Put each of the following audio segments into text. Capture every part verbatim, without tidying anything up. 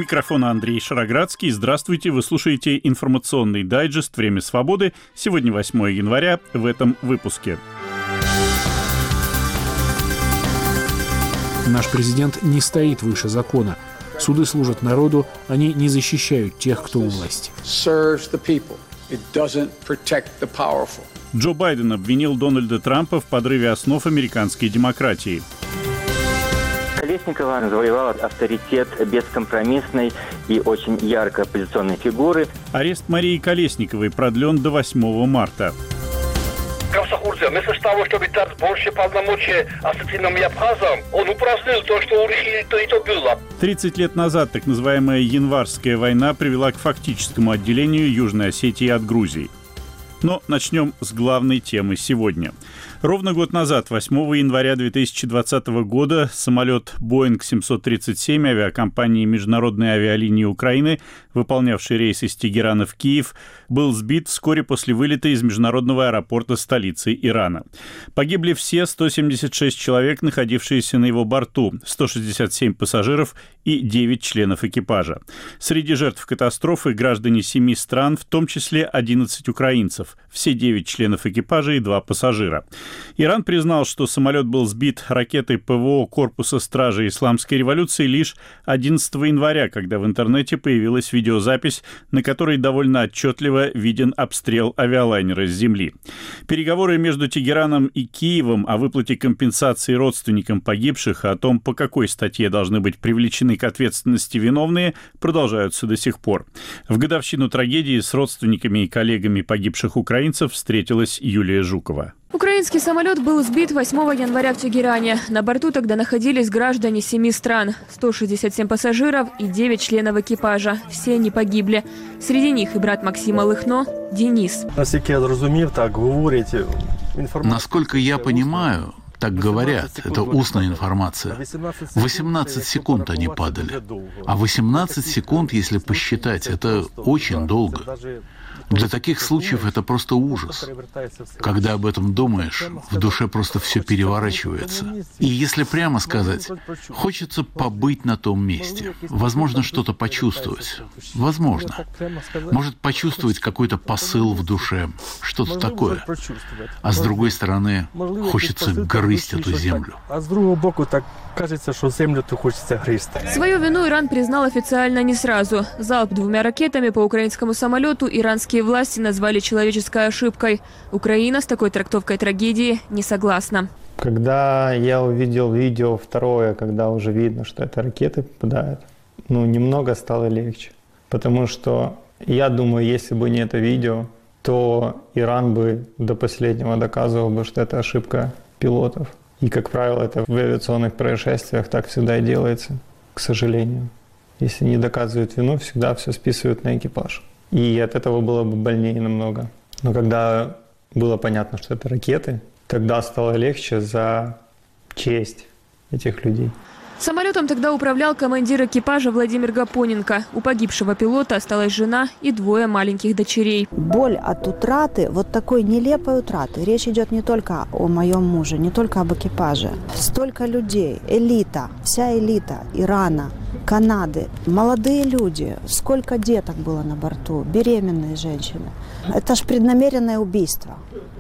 микрофона Андрей Шароградский. Здравствуйте, вы слушаете информационный дайджест «Время свободы». Сегодня восьмое января, в этом выпуске. Наш президент не стоит выше закона. Суды служат народу, они не защищают тех, кто у власти. Джо Байден обвинил Дональда Трампа в подрыве основ американской демократии. Колесникова завоевала авторитет бескомпромиссной и очень яркой оппозиционной фигуры. Арест Марии Колесниковой продлен до восьмого марта. Вместо того, чтобы дать больше полномочий Осетинам и Абхазам, он упразднил то, что у них и то было. тридцать лет назад так называемая Январская война привела к фактическому отделению Южной Осетии от Грузии. Но начнем с главной темы сегодня. Ровно год назад, восьмого января две тысячи двадцатого года, самолет Боинг семьсот тридцать семь авиакомпании Международной авиалинии Украины, выполнявший рейс из Тегерана в Киев, был сбит вскоре после вылета из международного аэропорта столицы Ирана. Погибли все сто семьдесят шесть человек, находившиеся на его борту, сто шестьдесят семь пассажиров и девять членов экипажа. Среди жертв катастрофы граждане семи стран, в том числе одиннадцать украинцев, все девять членов экипажа и два пассажира. Иран признал, что самолет был сбит ракетой ПВО Корпуса стражи Исламской революции лишь одиннадцатого января, когда в интернете появилась видеозапись, на которой довольно отчетливо виден обстрел авиалайнера с земли. Переговоры между Тегераном и Киевом о выплате компенсации родственникам погибших, о том, по какой статье должны быть привлечены к ответственности виновные, продолжаются до сих пор. В годовщину трагедии с родственниками и коллегами погибших украинцев встретилась Юлия Жукова. Украинский самолет был сбит восьмого января в Тегеране. На борту тогда находились граждане семи стран, сто шестьдесят семь пассажиров и девять членов экипажа. Все они погибли. Среди них и брат Максима Лыхно Денис. Насколько я понимаю, так говорят, это устная информация. восемнадцать секунд они падали. А восемнадцать секунд, если посчитать, это очень долго. Для таких случаев это просто ужас. Когда об этом думаешь, в душе просто все переворачивается. И если прямо сказать, хочется побыть на том месте. Возможно, что-то почувствовать. Возможно. Может почувствовать какой-то посыл в душе. Что-то такое. А с другой стороны, хочется грызть эту землю. А с другого боку, так кажется, что землю-то хочется грызть. Свою вину Иран признал официально не сразу. Залп двумя ракетами по украинскому самолету иранские власти назвали человеческой ошибкой. Украина с такой трактовкой трагедии не согласна. Когда я увидел видео второе, когда уже видно, что это ракеты попадают, ну, немного стало легче. Потому что я думаю, если бы не это видео, то Иран бы до последнего доказывал бы, что это ошибка пилотов. И, как правило, это в авиационных происшествиях так всегда и делается, к сожалению. Если не доказывают вину, всегда все списывают на экипаж. И от этого было бы больнее намного. Но когда было понятно, что это ракеты, тогда стало легче за честь этих людей. Самолетом тогда управлял командир экипажа Владимир Гапоненко. У погибшего пилота осталась жена и двое маленьких дочерей. Боль от утраты, вот такой нелепой утраты. Речь идет не только о моем муже, не только об экипаже. Столько людей, элита, вся элита Ирана, Канады, молодые люди. Сколько деток было на борту, беременные женщины. Это ж преднамеренное убийство.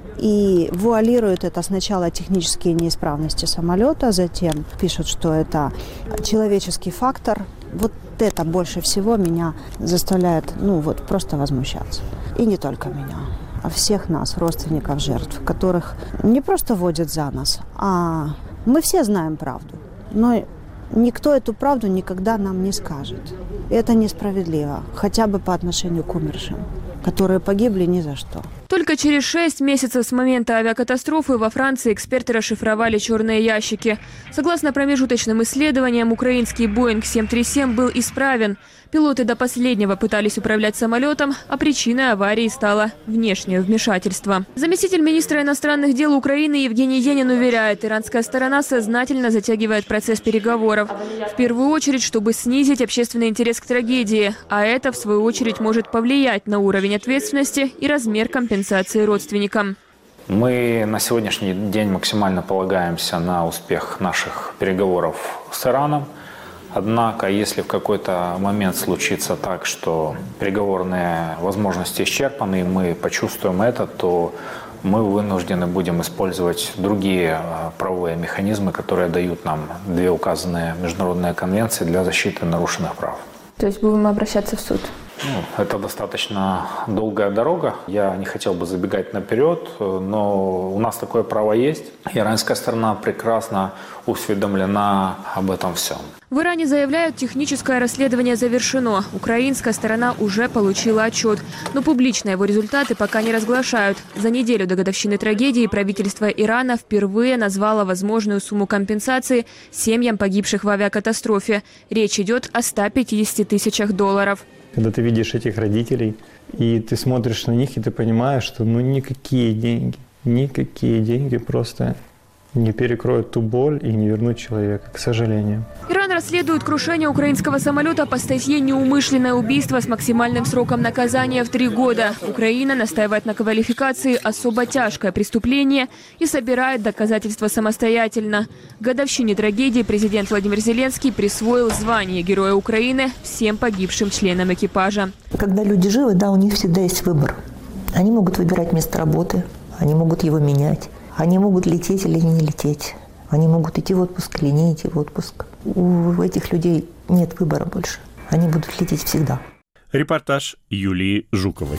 И вуалируют это сначала технические неисправности самолета, затем пишут, что это человеческий фактор. Вот это больше всего меня заставляет, ну вот, просто возмущаться. И не только меня, а всех нас, родственников жертв, которых не просто водят за нос, а мы все знаем правду. Но никто эту правду никогда нам не скажет. И это несправедливо, хотя бы по отношению к умершим, которые погибли ни за что. Только через шесть месяцев с момента авиакатастрофы во Франции эксперты расшифровали черные ящики. Согласно промежуточным исследованиям, украинский Боинг семь три семь был исправен. Пилоты до последнего пытались управлять самолетом, а причиной аварии стало внешнее вмешательство. Заместитель министра иностранных дел Украины Евгений Енин уверяет, иранская сторона сознательно затягивает процесс переговоров. В первую очередь, чтобы снизить общественный интерес к трагедии, а это, в свою очередь, может повлиять на уровень ответственности и размер компенсации родственникам. Мы на сегодняшний день максимально полагаемся на успех наших переговоров с Ираном. Однако, если в какой-то момент случится так, что переговорные возможности исчерпаны, и мы почувствуем это, то мы вынуждены будем использовать другие правовые механизмы, которые дают нам две указанные международные конвенции для защиты нарушенных прав. То есть будем обращаться в суд? Ну, это достаточно долгая дорога. Я не хотел бы забегать наперед, но у нас такое право есть. Иранская сторона прекрасно осведомлена об этом всем. В Иране заявляют, техническое расследование завершено. Украинская сторона уже получила отчет. Но публично его результаты пока не разглашают. За неделю до годовщины трагедии правительство Ирана впервые назвало возможную сумму компенсации семьям погибших в авиакатастрофе. Речь идет о ста пятидесяти тысячах долларов. Когда ты видишь этих родителей, и ты смотришь на них, и ты понимаешь, что ну никакие деньги, никакие деньги просто не перекроют ту боль и не вернут человека, к сожалению. Иран расследует крушение украинского самолета по статье «Неумышленное убийство» с максимальным сроком наказания в три года. Украина настаивает на квалификации «особо тяжкое преступление» и собирает доказательства самостоятельно. К годовщине трагедии президент Владимир Зеленский присвоил звание Героя Украины всем погибшим членам экипажа. Когда люди живы, да, у них всегда есть выбор. Они могут выбирать место работы, они могут его менять. Они могут лететь или не лететь. Они могут идти в отпуск или не идти в отпуск. У этих людей нет выбора больше. Они будут лететь всегда. Репортаж Юлии Жуковой.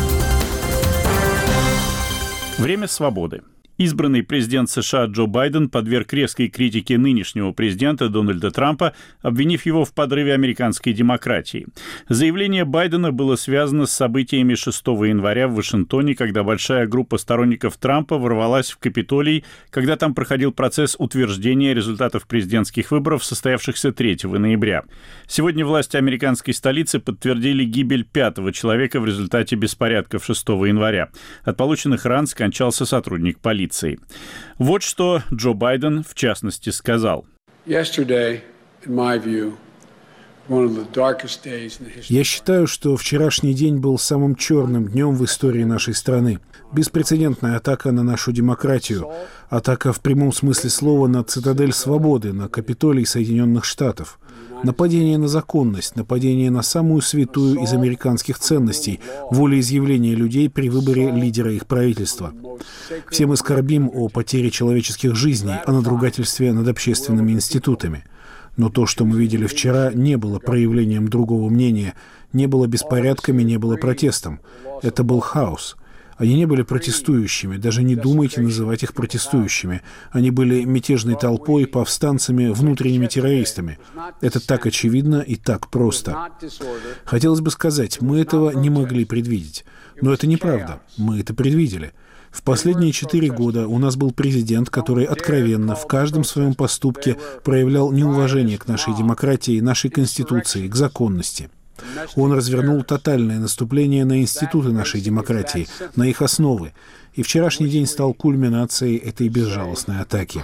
Время свободы. Избранный президент США Джо Байден подверг резкой критике нынешнего президента Дональда Трампа, обвинив его в подрыве американской демократии. Заявление Байдена было связано с событиями шестого января в Вашингтоне, когда большая группа сторонников Трампа ворвалась в Капитолий, когда там проходил процесс утверждения результатов президентских выборов, состоявшихся третьего ноября. Сегодня власти американской столицы подтвердили гибель пятого человека в результате беспорядков шестого января. От полученных ран скончался сотрудник полиции. Вот что Джо Байден, в частности, сказал. Я считаю, что вчерашний день был самым черным днем в истории нашей страны. Беспрецедентная атака на нашу демократию. Атака в прямом смысле слова на цитадель свободы, на Капитолий Соединенных Штатов. Нападение на законность, нападение на самую святую из американских ценностей – волеизъявление людей при выборе лидера их правительства. Все мы скорбим о потере человеческих жизней, о надругательстве над общественными институтами. Но то, что мы видели вчера, не было проявлением другого мнения, не было беспорядками, не было протестом. Это был хаос. Они не были протестующими, даже не думайте называть их протестующими. Они были мятежной толпой, повстанцами, внутренними террористами. Это так очевидно и так просто. Хотелось бы сказать, мы этого не могли предвидеть. Но это неправда. Мы это предвидели. В последние четыре года у нас был президент, который откровенно в каждом своем поступке проявлял неуважение к нашей демократии, нашей конституции, к законности. Он развернул тотальное наступление на институты нашей демократии, на их основы. И вчерашний день стал кульминацией этой безжалостной атаки.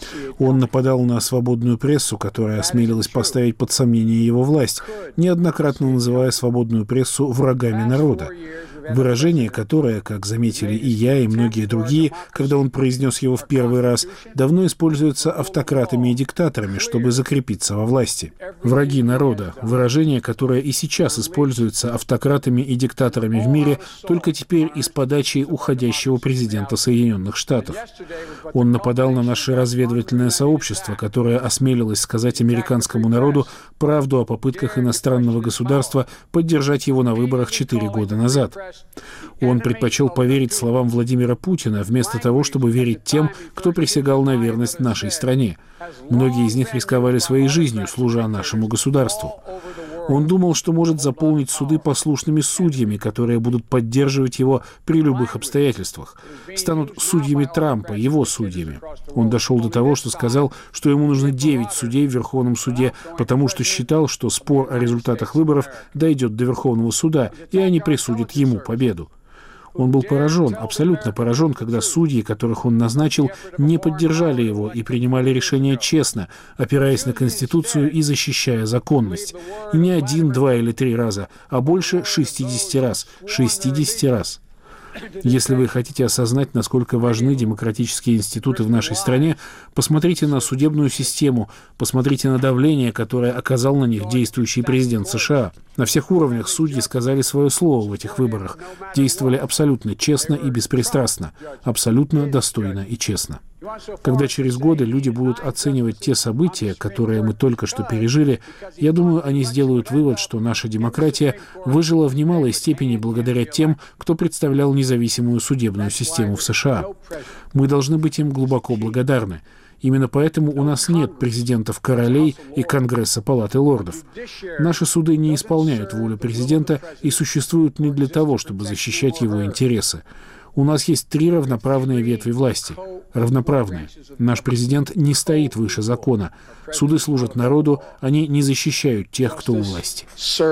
Он нападал на свободную прессу, которая осмелилась поставить под сомнение его власть, неоднократно называя свободную прессу врагами народа. Выражение, которое, как заметили и я, и многие другие, когда он произнес его в первый раз, давно используется автократами и диктаторами, чтобы закрепиться во власти. Враги народа. Выражение, которое и сейчас используется автократами и диктаторами в мире, только теперь из подачи уходящего президента Соединенных Штатов. Он нападал на наше разведывательное сообщество, которое осмелилось сказать американскому народу правду о попытках иностранного государства поддержать его на выборах четыре года назад. Он предпочел поверить словам Владимира Путина, вместо того, чтобы верить тем, кто присягал на верность нашей стране. Многие из них рисковали своей жизнью, служа нашему государству. Он думал, что может заполнить суды послушными судьями, которые будут поддерживать его при любых обстоятельствах. Станут судьями Трампа, его судьями. Он дошел до того, что сказал, что ему нужно девять судей в Верховном суде, потому что считал, что спор о результатах выборов дойдет до Верховного суда, и они присудят ему победу. Он был поражен, абсолютно поражен, когда судьи, которых он назначил, не поддержали его и принимали решения честно, опираясь на Конституцию и защищая законность. И не один, два или три раза, а больше шестидесяти раз. шестидесяти раз. Если вы хотите осознать, насколько важны демократические институты в нашей стране, посмотрите на судебную систему, посмотрите на давление, которое оказал на них действующий президент США. На всех уровнях судьи сказали свое слово в этих выборах, действовали абсолютно честно и беспристрастно, абсолютно достойно и честно. Когда через годы люди будут оценивать те события, которые мы только что пережили, я думаю, они сделают вывод, что наша демократия выжила в немалой степени благодаря тем, кто представлял независимую судебную систему в США. Мы должны быть им глубоко благодарны. Именно поэтому у нас нет президентов-королей и Конгресса Палаты лордов. Наши суды не исполняют волю президента и существуют не для того, чтобы защищать его интересы. У нас есть три равноправные ветви власти. Равноправные. Наш президент не стоит выше закона. Суды служат народу, они не защищают тех, кто у власти.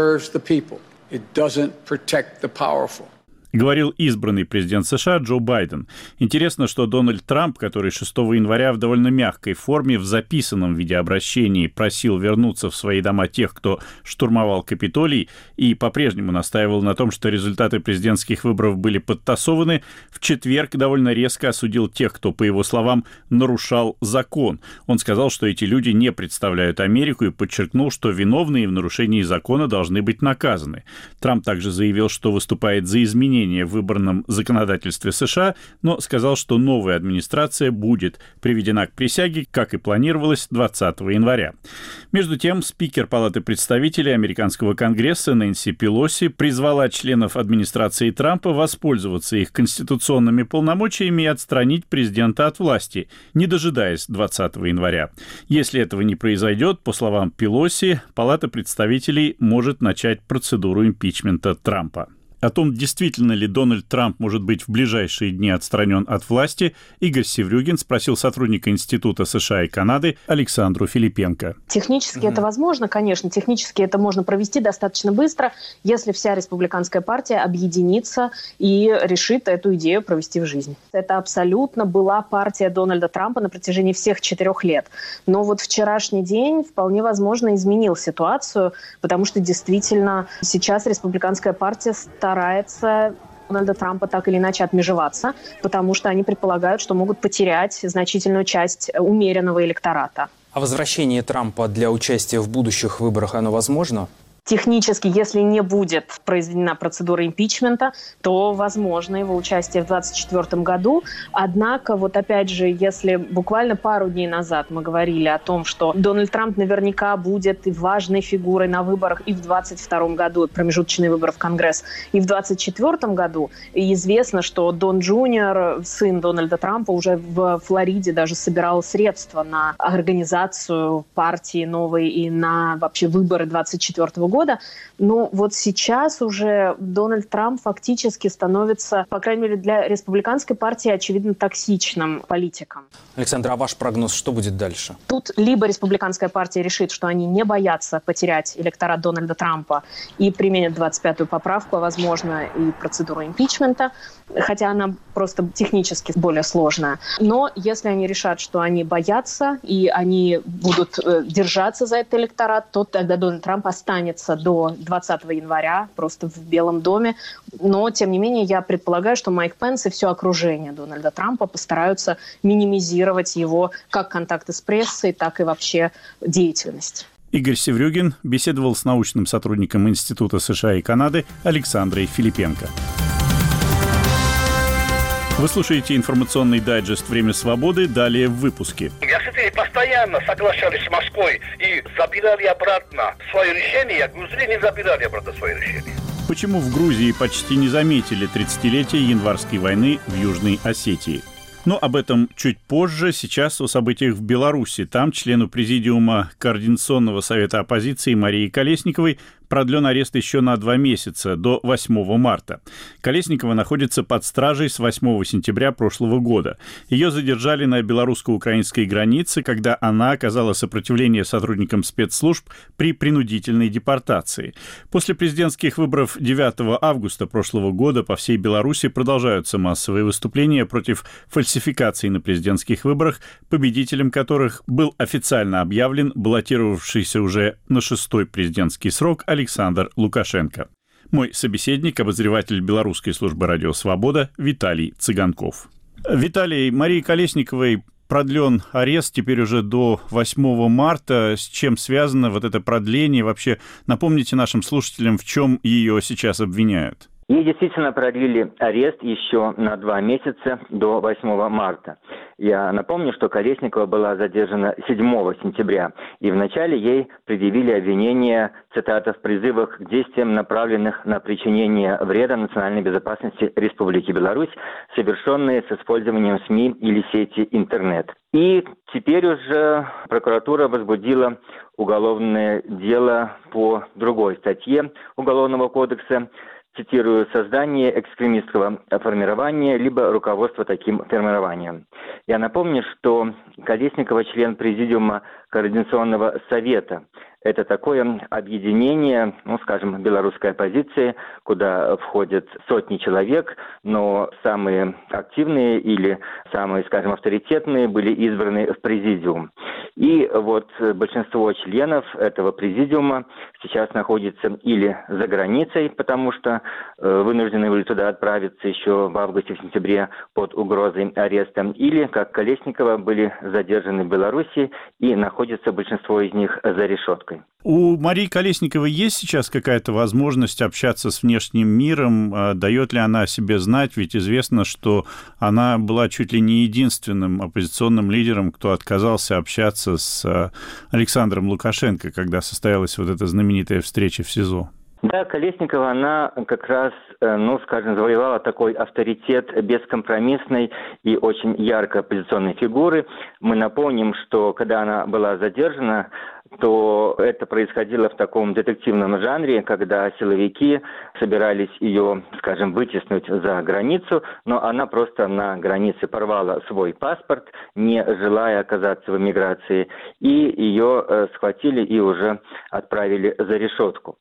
Говорил избранный президент США Джо Байден. Интересно, что Дональд Трамп, который шестого января в довольно мягкой форме в записанном видеообращении просил вернуться в свои дома тех, кто штурмовал Капитолий, и по-прежнему настаивал на том, что результаты президентских выборов были подтасованы, в четверг довольно резко осудил тех, кто, по его словам, нарушал закон. Он сказал, что эти люди не представляют Америку, и подчеркнул, что виновные в нарушении закона должны быть наказаны. Трамп также заявил, что выступает за изменение в выборном законодательстве США, но сказал, что новая администрация будет приведена к присяге, как и планировалось, двадцатого января. Между тем, спикер Палаты представителей Американского Конгресса Нэнси Пелоси призвала членов администрации Трампа воспользоваться их конституционными полномочиями и отстранить президента от власти, не дожидаясь двадцатого января. Если этого не произойдет, по словам Пелоси, Палата представителей может начать процедуру импичмента Трампа. О том, действительно ли Дональд Трамп может быть в ближайшие дни отстранен от власти, Игорь Севрюгин спросил сотрудника Института США и Канады Александру Филипенко. Технически mm-hmm. это возможно, конечно. Технически это можно провести достаточно быстро, если вся республиканская партия объединится и решит эту идею провести в жизнь. Это абсолютно была партия Дональда Трампа на протяжении всех четырех лет. Но вот вчерашний день вполне возможно изменил ситуацию, потому что действительно сейчас республиканская партия старается старается Дональда Трампа так или иначе отмежеваться, потому что они предполагают, что могут потерять значительную часть умеренного электората. А возвращение Трампа для участия в будущих выборах, оно возможно? Технически, если не будет произведена процедура импичмента, то возможно его участие в двадцать четвёртом году. Однако, вот опять же, если буквально пару дней назад мы говорили о том, что Дональд Трамп наверняка будет важной фигурой на выборах и в двадцать втором году, промежуточные выборы в Конгресс, и в двадцать четвёртом году, и известно, что Дон Джуниор, сын Дональда Трампа, уже в Флориде даже собирал средства на организацию партии новой и на вообще выборы двадцать четвёртого года. года. Но вот сейчас уже Дональд Трамп фактически становится, по крайней мере, для республиканской партии, очевидно, токсичным политиком. Александр, а ваш прогноз, что будет дальше? Тут либо республиканская партия решит, что они не боятся потерять электорат Дональда Трампа и применят двадцать пятую поправку, а, возможно, и процедуру импичмента, хотя она просто технически более сложная. Но если они решат, что они боятся и они будут э, держаться за этот электорат, то тогда Дональд Трамп останется до двадцатого января просто в Белом доме. Но, тем не менее, я предполагаю, что Майк Пенс и все окружение Дональда Трампа постараются минимизировать его как контакты с прессой, так и вообще деятельность. Игорь Севрюгин беседовал с научным сотрудником Института США и Канады Александрой Филипенко. Вы слушаете информационный дайджест «Время свободы». Далее в выпуске. Грузины постоянно соглашались с Москвой и забирали обратно свое решение, а грузины не забирали обратно свое решение. Почему в Грузии почти не заметили тридцатилетие январской войны в Южной Осетии? Но об этом чуть позже. Сейчас о событиях в Беларуси. Там члену президиума Координационного совета оппозиции Марии Колесниковой продлен арест еще на два месяца, до восьмого марта. Колесникова находится под стражей с восьмого сентября прошлого года. Ее задержали на белорусско-украинской границе, когда она оказала сопротивление сотрудникам спецслужб при принудительной депортации. После президентских выборов девятого августа прошлого года по всей Беларуси продолжаются массовые выступления против фальсификаций на президентских выборах, победителем которых был официально объявлен баллотировавшийся уже на шестой президентский срок Александр Лукашенко. Мой собеседник, обозреватель Белорусской службы радио «Свобода» Виталий Цыганков. Виталий, Марии Колесниковой продлен арест теперь уже до восьмого марта. С чем связано вот это продление? Вообще, напомните нашим слушателям, в чем ее сейчас обвиняют. Ей действительно продлили арест еще на два месяца до восьмого марта. Я напомню, что Колесникова была задержана седьмого сентября, и вначале ей предъявили обвинения, цитата, в призывах к действиям, направленных на причинение вреда национальной безопасности Республики Беларусь, совершенные с использованием СМИ или сети интернет. И теперь уже прокуратура возбудила уголовное дело по другой статье Уголовного кодекса, цитирую, «создание экстремистского формирования, либо руководство таким формированием». Я напомню, что Колесникова член Президиума Координационного совета. Это такое объединение, ну, скажем, белорусской оппозиции, куда входят сотни человек, но самые активные или самые, скажем, авторитетные были избраны в президиум. И вот большинство членов этого президиума сейчас находится или за границей, потому что э, вынуждены были туда отправиться еще в августе-сентябре под угрозой ареста, или, как Колесникова, были задержаны в Беларуси и находится большинство из них за решеткой. У Марии Колесниковой есть сейчас какая-то возможность общаться с внешним миром? Дает ли она о себе знать? Ведь известно, что она была чуть ли не единственным оппозиционным лидером, кто отказался общаться с Александром Лукашенко, когда состоялась вот эта знаменитая встреча в СИЗО. Да, Колесникова, она как раз, ну, скажем, завоевала такой авторитет бескомпромиссной и очень яркой оппозиционной фигуры. Мы напомним, что когда она была задержана, то это происходило в таком детективном жанре, когда силовики собирались ее, скажем, вытеснуть за границу, но она просто на границе порвала свой паспорт, не желая оказаться в эмиграции, и ее э, схватили и уже отправили за решетку.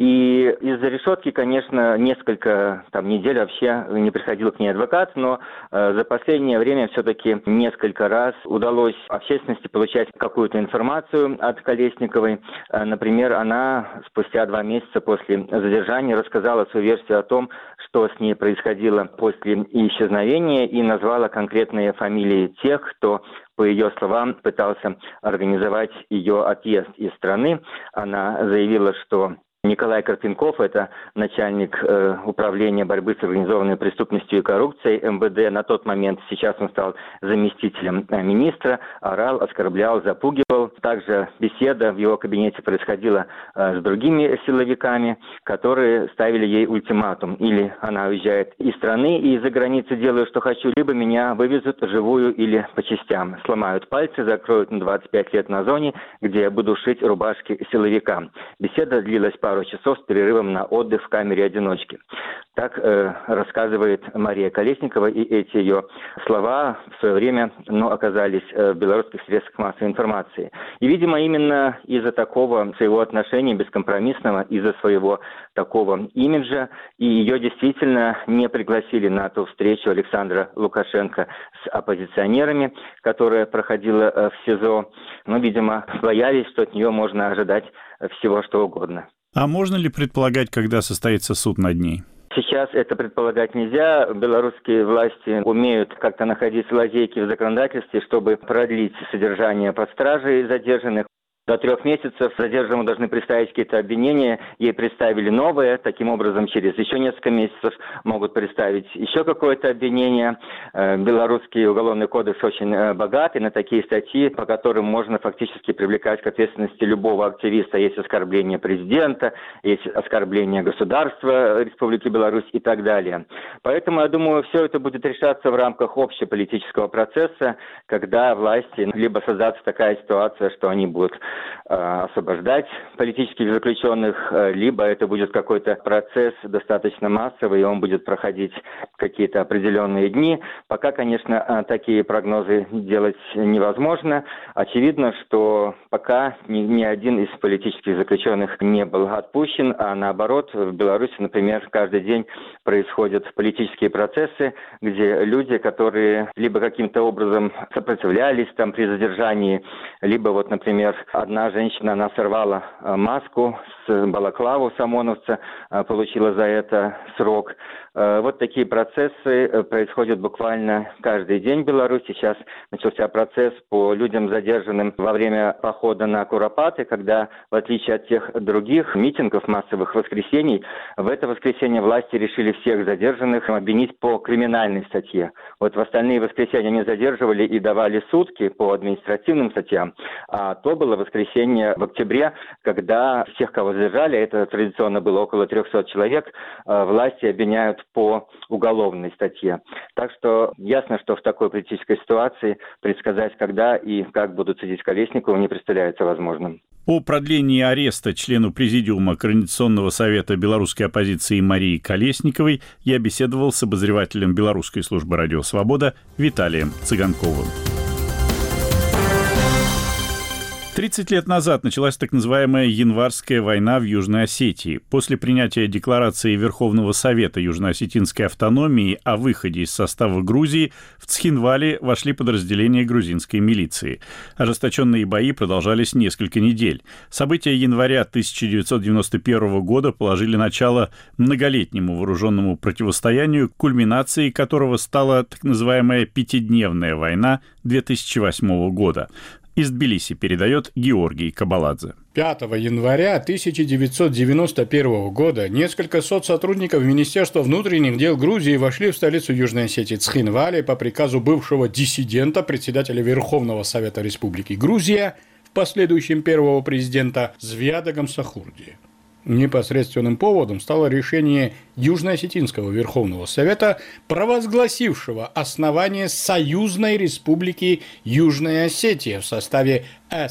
И из-за решетки, конечно, несколько там, недель вообще не приходил к ней адвокат, но э, за последнее время все-таки несколько раз удалось общественности получать какую-то информацию от коллег Колесниковой. Например, она спустя два месяца после задержания рассказала свою версию о том, что с ней происходило после исчезновения, и назвала конкретные фамилии тех, кто, по ее словам, пытался организовать ее отъезд из страны. Она заявила, что Николай Карпенков, это начальник э, управления борьбы с организованной преступностью и коррупцией эм вэ дэ, на тот момент, сейчас он стал заместителем э, министра, орал, оскорблял, запугивал. Также беседа в его кабинете происходила э, с другими силовиками, которые ставили ей ультиматум. Или она уезжает из страны и из-за границы делаю, что хочу, либо меня вывезут живую или по частям. Сломают пальцы, закроют на двадцать пять лет на зоне, где я буду шить рубашки силовикам. Беседа длилась пару пару часов с перерывом на отдых в камере одиночки. Так э, рассказывает Мария Колесникова, и эти ее слова в свое время ну, оказались э, в белорусских средствах массовой информации. И, видимо, именно из-за такого своего отношения бескомпромиссного, из-за своего такого имиджа, и ее действительно не пригласили на ту встречу Александра Лукашенко с оппозиционерами, которая проходила э, в СИЗО. Но, видимо, боялись, что от нее можно ожидать всего, что угодно. А можно ли предполагать, когда состоится суд над ней? Сейчас это предполагать нельзя. Белорусские власти умеют как-то находить лазейки в законодательстве, чтобы продлить содержание под стражей задержанных. До трех месяцев задержанному должны представить какие-то обвинения, ей представили новые, таким образом через еще несколько месяцев могут представить еще какое-то обвинение. Белорусский уголовный кодекс очень богатый на такие статьи, по которым можно фактически привлекать к ответственности любого активиста. Есть оскорбление президента, есть оскорбление государства Республики Беларусь и так далее. Поэтому, я думаю, все это будет решаться в рамках общеполитического процесса, когда власти либо создастся такая ситуация, что они будут освобождать политических заключенных, либо это будет какой-то процесс достаточно массовый, и он будет проходить какие-то определенные дни. Пока, конечно, такие прогнозы делать невозможно. Очевидно, что пока ни, ни один из политических заключенных не был отпущен, а наоборот, в Беларуси, например, каждый день происходят политические процессы, где люди, которые либо каким-то образом сопротивлялись там при задержании, либо вот, например, одна женщина, она сорвала маску с балаклаву с ОМОНовца, получила за это срок. Вот такие процессы происходят буквально каждый день в Беларуси. Сейчас начался процесс по людям, задержанным во время похода на Куропаты, когда, в отличие от тех других митингов, массовых воскресений, в это воскресенье власти решили всех задержанных обвинить по криминальной статье. Вот в остальные воскресенья они задерживали и давали сутки по административным статьям, а то было воскресенье в октябре, когда всех, кого задержали, это традиционно было около трехсот человек, власти обвиняют по уголовной статье. Так что ясно, что в такой политической ситуации предсказать, когда и как будут судить Колесникову, не представляется возможным. О продлении ареста члену Президиума Координационного совета белорусской оппозиции Марии Колесниковой я беседовал с обозревателем Белорусской службы «Радио Свобода» Виталием Цыганковым. тридцать лет назад началась так называемая Январская война в Южной Осетии. После принятия декларации Верховного Совета Южно-Осетинской автономии о выходе из состава Грузии в Цхинвале вошли подразделения грузинской милиции. Ожесточенные бои продолжались несколько недель. События января тысяча девятьсот девяносто первого года положили начало многолетнему вооруженному противостоянию, кульминацией которого стала так называемая пятидневная война две тысячи восьмого года. Из Тбилиси передает Георгий Кабаладзе. пятого января тысяча девятьсот девяносто первого года несколько сот сотрудников Министерства внутренних дел Грузии вошли в столицу Южной Осетии Цхинвале по приказу бывшего диссидента, председателя Верховного Совета Республики Грузия, в последующем первого президента Звиада Гамсахурдия. Непосредственным поводом стало решение Южно-Осетинского Верховного Совета, провозгласившего основание Союзной Республики Южная Осетия в составе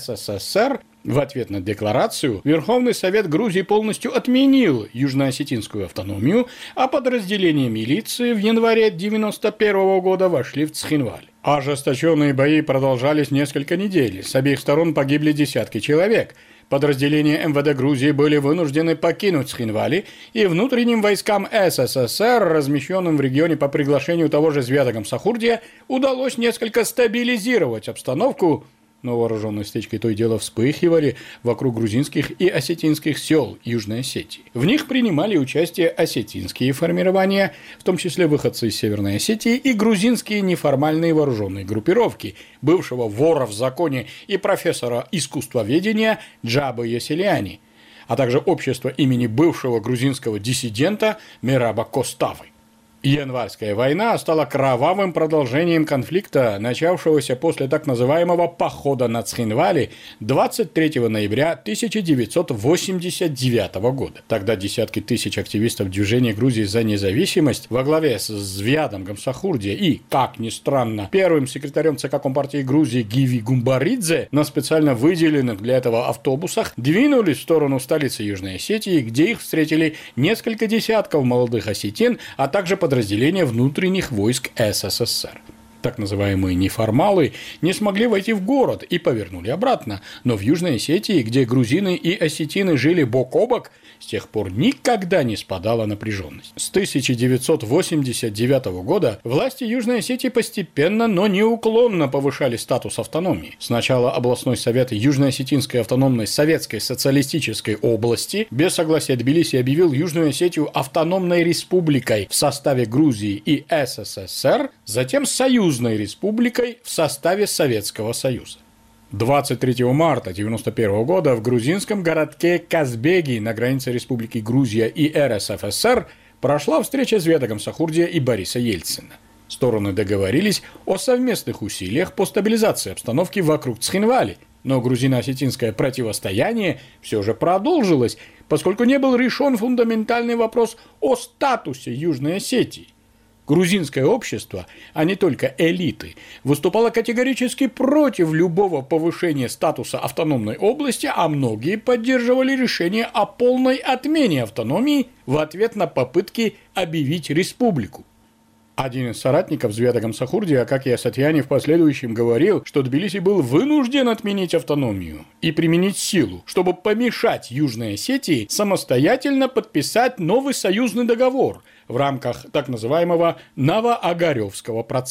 СССР. В ответ на декларацию Верховный Совет Грузии полностью отменил южно-осетинскую автономию, а подразделения милиции в январе девяносто первого года вошли в Цхинваль. Ожесточенные бои продолжались несколько недель, с обеих сторон погибли десятки человек. Подразделения эм вэ дэ Грузии были вынуждены покинуть Цхинвали, и внутренним войскам СССР, размещенным в регионе по приглашению того же Звиада Гамсахурдия, удалось несколько стабилизировать обстановку, но вооруженные стычки то и дело вспыхивали вокруг грузинских и осетинских сел Южной Осетии. В них принимали участие осетинские формирования, в том числе выходцы из Северной Осетии, и грузинские неформальные вооруженные группировки бывшего вора в законе и профессора искусствоведения Джабы Яселяни, а также общество имени бывшего грузинского диссидента Мераба Коставы. Январская война стала кровавым продолжением конфликта, начавшегося после так называемого «похода на Цхинвали» двадцать третьего ноября тысяча девятьсот восемьдесят девятого года. Тогда десятки тысяч активистов движения Грузии за независимость во главе с Звиадом Гамсахурдия и, как ни странно, первым секретарем ЦК Компартии Грузии Гиви Гумбаридзе на специально выделенных для этого автобусах двинулись в сторону столицы Южной Осетии, где их встретили несколько десятков молодых осетин, а также под подразделения внутренних войск СССР. Так называемые неформалы не смогли войти в город и повернули обратно, но в Южной Осетии, где грузины и осетины жили бок о бок, с тех пор никогда не спадала напряженность. С тысяча девятьсот восемьдесят девятого года власти Южной Осетии постепенно, но неуклонно повышали статус автономии. Сначала областной совет Южно-Осетинской автономной Советской социалистической области без согласия Тбилиси объявил Южную Осетию автономной республикой в составе Грузии и СССР, затем Союзной республикой в составе Советского Союза. двадцать третьего марта девяносто первого года в грузинском городке Казбеги на границе Республики Грузия и эр эс эф эс эр прошла встреча Звиада Гамсахурдия и Бориса Ельцина. Стороны договорились о совместных усилиях по стабилизации обстановки вокруг Цхинвали, но грузино-осетинское противостояние все же продолжилось, поскольку не был решен фундаментальный вопрос о статусе Южной Осетии. Грузинское общество, а не только элиты, выступало категорически против любого повышения статуса автономной области, а многие поддерживали решение о полной отмене автономии в ответ на попытки объявить республику. Один из соратников Звиада Гамсахурдия, как и Асатьяни, в последующем говорил, что Тбилиси был вынужден отменить автономию и применить силу, чтобы помешать Южной Осетии самостоятельно подписать новый союзный договор в рамках так называемого Новоогаревского процесса.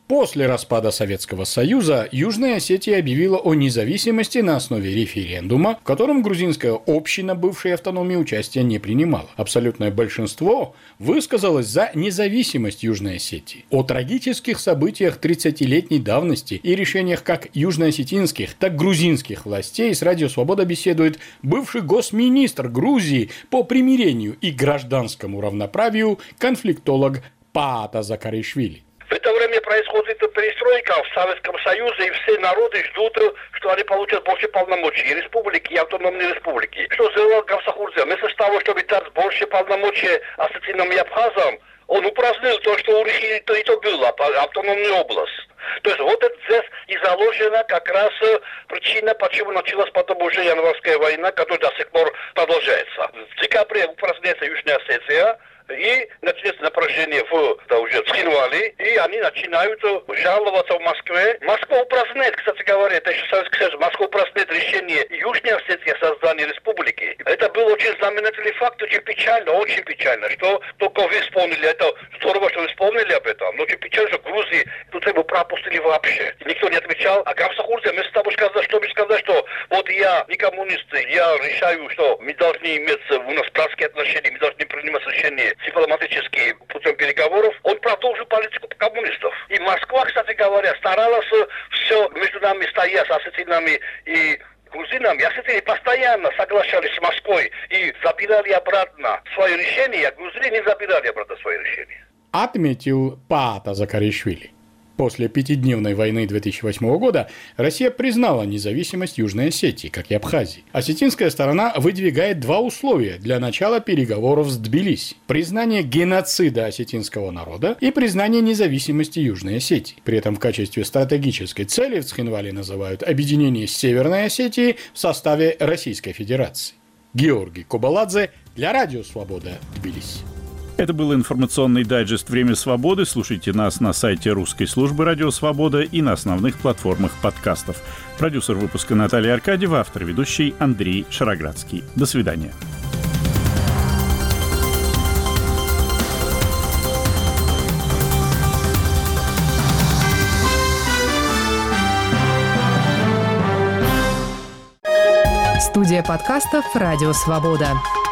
После распада Советского Союза Южная Осетия объявила о независимости на основе референдума, в котором грузинская община бывшей автономии участия не принимала. Абсолютное большинство высказалось за независимость Южной Осетии. О трагических событиях тридцатилетней давности и решениях как южноосетинских, так и грузинских властей с Радио Свобода беседует бывший госминистр Грузии по примирению и гражданскому равноправию конфликтолог Паата Закаришвили. В это время происходит перестройка в Советском Союзе, и все народы ждут, что они получат больше полномочий. И республики, и автономные республики. Что сделал Гамсахурдзе? Вместо того, чтобы дать больше полномочий Осетинам и Абхазам, он упразднил то, что у них и то, и то было, автономную область. То есть вот это здесь и заложена как раз причина, почему началась потом уже январская война, которая до сих пор продолжается. В декабре упраздняется Южная Осетия, и начинается напряжение в, да, уже в Цхинвале, и они начинают жаловаться в Москве. Москва упраздняет, кстати говоря, это еще Советский Союз, Москва упраздняет решение Южной Осетии о создании республики. Это был очень знаменательный факт, очень печально, очень печально, что только вы вспомнили, это здорово, что вы вспомнили об этом, но очень печально, что Грузии тут его пропустили вообще. И никто не отвечал, а Гамсахурдзе вместо того, сказать, чтобы сказать, что вот я не коммунист, я решаю, что мы должны иметь у нас братские отношения, мы должны принимать решения дипломатические путем переговоров, он продолжил политику коммунистов. И Москва, кстати говоря, старалась все между нами стоять, с осетинами и грузинами. Осетины постоянно соглашались с Москвой и забирали обратно свои решения, а грузины не забирали обратно свои решения. Отметил Паата Закаришвили. После пятидневной войны две тысячи восьмого года Россия признала независимость Южной Осетии, как и Абхазии. Осетинская сторона выдвигает два условия для начала переговоров с Тбилиси: признание геноцида осетинского народа и признание независимости Южной Осетии. При этом в качестве стратегической цели в Цхинвале называют объединение Северной Осетии в составе Российской Федерации. Георгий Кобаладзе для Радио Свобода, Тбилиси. Это был информационный дайджест «Время свободы». Слушайте нас на сайте русской службы «Радио Свобода» и на основных платформах подкастов. Продюсер выпуска Наталья Аркадьева, автор ведущий Андрей Шароградский. До свидания. Студия подкастов «Радио Свобода».